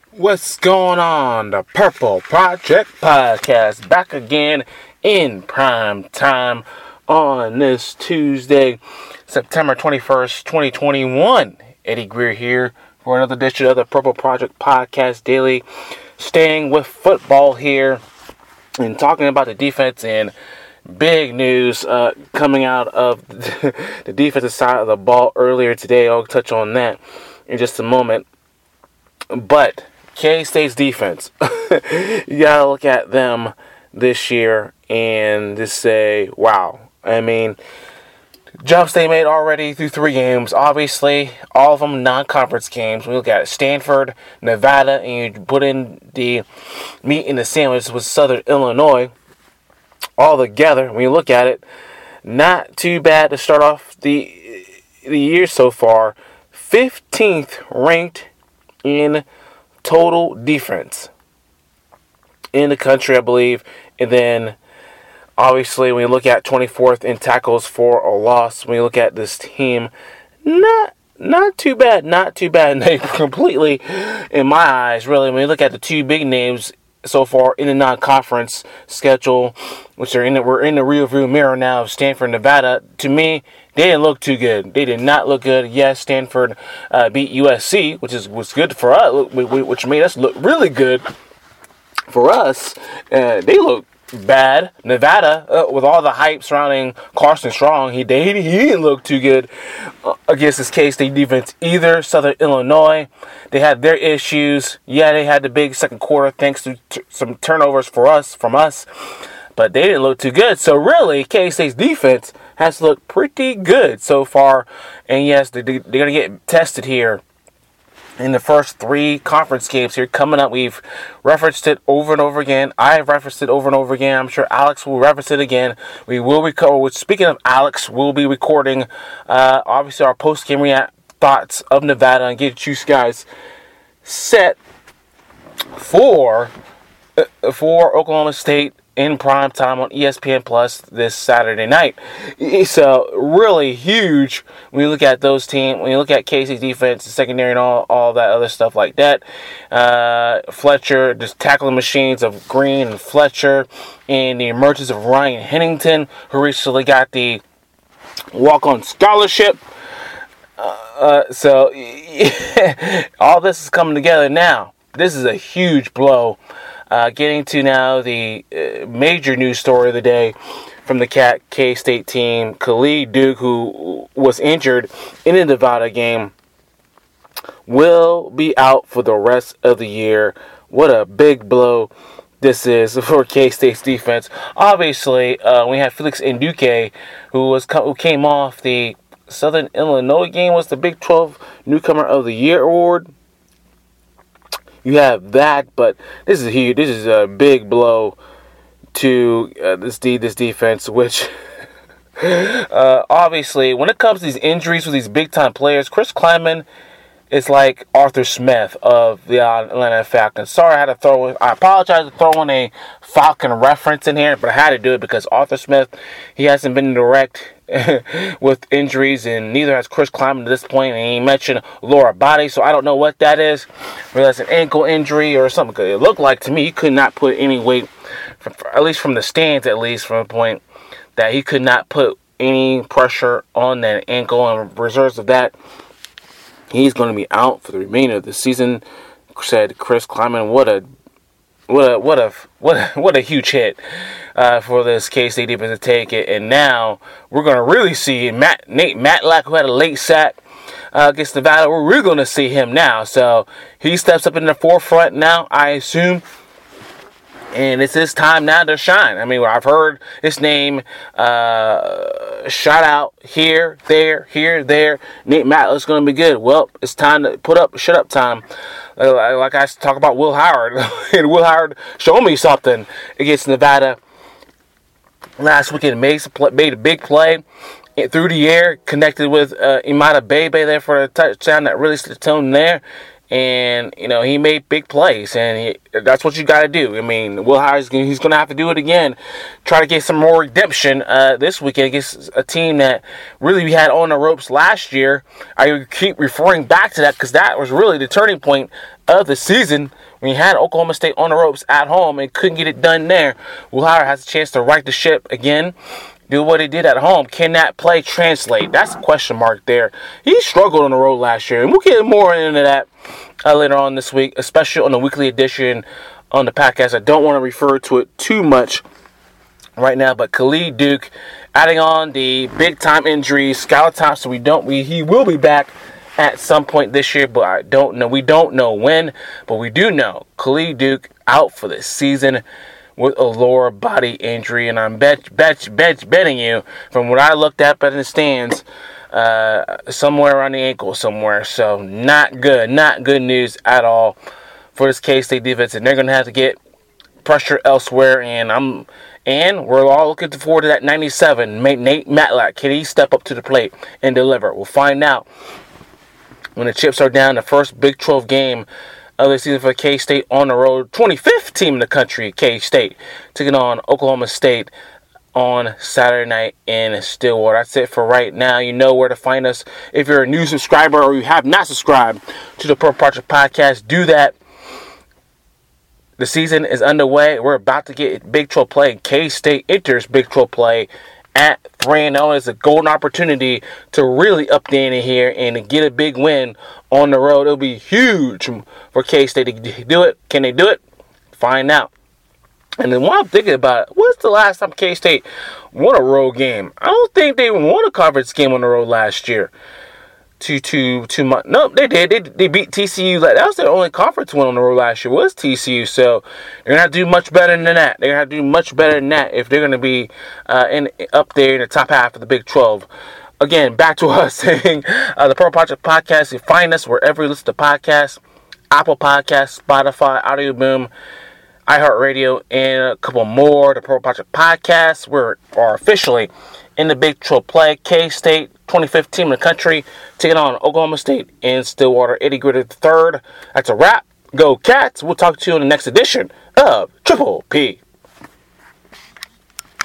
What's going on? The Purple Project Podcast back again in prime time on this Tuesday, September 21st, 2021. Eddie Greer here for another edition of the Purple Project Podcast Daily. Staying with football here and talking about the defense and big news coming out of the defensive side of the ball earlier today. I'll touch on that in just a moment. But K-State's defense, you gotta look at them this year and just say, wow. I mean, jumps they made already through 3 games. Obviously, all of them non-conference games. We look at Stanford, Nevada, and you put in the meat in the sandwich with Southern Illinois. All together, when you look at it, not too bad to start off the year so far. 15th ranked in total defense in the country, I believe. And then, obviously, when you look at 24th in tackles for a loss, when you look at this team, not too bad. And they completely, in my eyes, really, when you look at the 2 big names so far in the non-conference schedule, which we're in the rearview mirror now of Stanford, Nevada. To me, they didn't look too good. They did not look good. Yes, Stanford beat USC, which was good for us, which made us look really good for us. They look bad. Nevada, with all the hype surrounding Carson Strong, he didn't look too good against this K-State defense either. Southern Illinois, they had their issues. Yeah, they had the big second quarter thanks to some turnovers from us, but they didn't look too good. So really, K-State's defense has looked pretty good so far. And yes, they're going to get tested here in the first 3 conference games here coming up. We've referenced it over and over again. I've referenced it over and over again. I'm sure Alex will reference it again. We will record. Speaking of Alex, we'll be recording obviously our post-game thoughts of Nevada and get you guys set for Oklahoma State in prime time on ESPN Plus this Saturday night. So really huge when you look at those teams, when you look at K-State's defense, the secondary, and all that other stuff like that. Fletcher, just tackling machines of Green and Fletcher, and the emergence of Ryan Hennington, who recently got the walk-on scholarship. So all this is coming together now. This is a huge blow. Getting to now the major news story of the day from the K-State team. Khalid Duke, who was injured in the Nevada game, will be out for the rest of the year. What a big blow this is for K-State's defense. Obviously, we had Felix Nduke, who came off the Southern Illinois game, was the Big 12 Newcomer of the Year award. You have that, but this is huge. This is a big blow to this defense, which obviously, when it comes to these injuries with these big-time players, Chris Klieman is like Arthur Smith of the Atlanta Falcons. Sorry, I apologize for throwing a Falcon reference in here, but I had to do it because Arthur Smith, he hasn't been direct with injuries, and neither has Chris Klieman to this point. And he mentioned lower body, so I don't know what that is. Whether that's an ankle injury or something. It looked like to me he could not put any weight, at least from the stands, at least from the point that he could not put any pressure on that ankle. And reserves of that, he's going to be out for the remainder of the season, said Chris Klieman. What a huge hit for this K-State defense to take it. And now we're going to really see Nate Matlack, who had a late sack against Nevada. We're really going to see him now. So he steps up in the forefront now, I assume. And it's his time now to shine. I mean, I've heard his name shout out here, there. Nate Matlack's going to be good. Well, it's time to shut up time. Like I talk about Will Howard. And Will Howard showed me something against Nevada last weekend. Made a big play through the air, connected with Imada Bebe there for a touchdown that really set the tone there. And, he made big plays, and that's what you got to do. I mean, Will Howard's he's going to have to do it again. Try to get some more redemption this weekend against a team that really we had on the ropes last year. I keep referring back to that because that was really the turning point of the season when you had Oklahoma State on the ropes at home and couldn't get it done there. Will Howard has a chance to right the ship again. Do what he did at home. Can that play translate? That's a question mark there. He struggled on the road last year, and we'll get more into that later on this week, especially on the weekly edition on the podcast. I don't want to refer to it too much right now, but Khalid Duke adding on the big-time injury, Skylar Thompson. He will be back at some point this year, but I don't know. We don't know when, but we do know Khalid Duke out for the season with a lower body injury, and I'm betting you, from what I looked at in the stands, somewhere around the ankle somewhere. So not good news at all for this K-State defense, and they're going to have to get pressure elsewhere. And we're all looking forward to that 97 Nate Matlack. Can he step up to the plate and deliver? We'll find out when the chips are down. The first Big 12 game of the season for K-State on the road. 25th team in the country, K-State, taking on Oklahoma State on Saturday night in Stillwater. That's it for right now. You know where to find us. If you're a new subscriber or you have not subscribed to the Purple Project Podcast, do that. The season is underway. We're about to get Big 12 play. K-State enters Big 12 play at 3-0. It's a golden opportunity to really up the ante here and to get a big win on the road. It'll be huge for K-State to do it. Can they do it? Find out. And then while I'm thinking about it, when's the last time K-State won a road game? I don't think they won a conference game on the road last year. 2 months. No, they did. They beat TCU. That was their only conference win on the road last year, was TCU. So they're going to have to do much better than that. They're going to have to do much better than that if they're going to be up there in the top half of the Big 12. Again, back to us saying the Purple Project Podcast. You find us wherever you listen to podcasts. Apple Podcasts, Spotify, Audio Boom, iHeartRadio, and a couple more. The Purple Project Podcast. We are officially in the Big 12 play. K-State, 25th team in the country, taking on Oklahoma State in Stillwater. Eddie Gritter III. That's a wrap. Go Cats. We'll talk to you in the next edition of Triple P.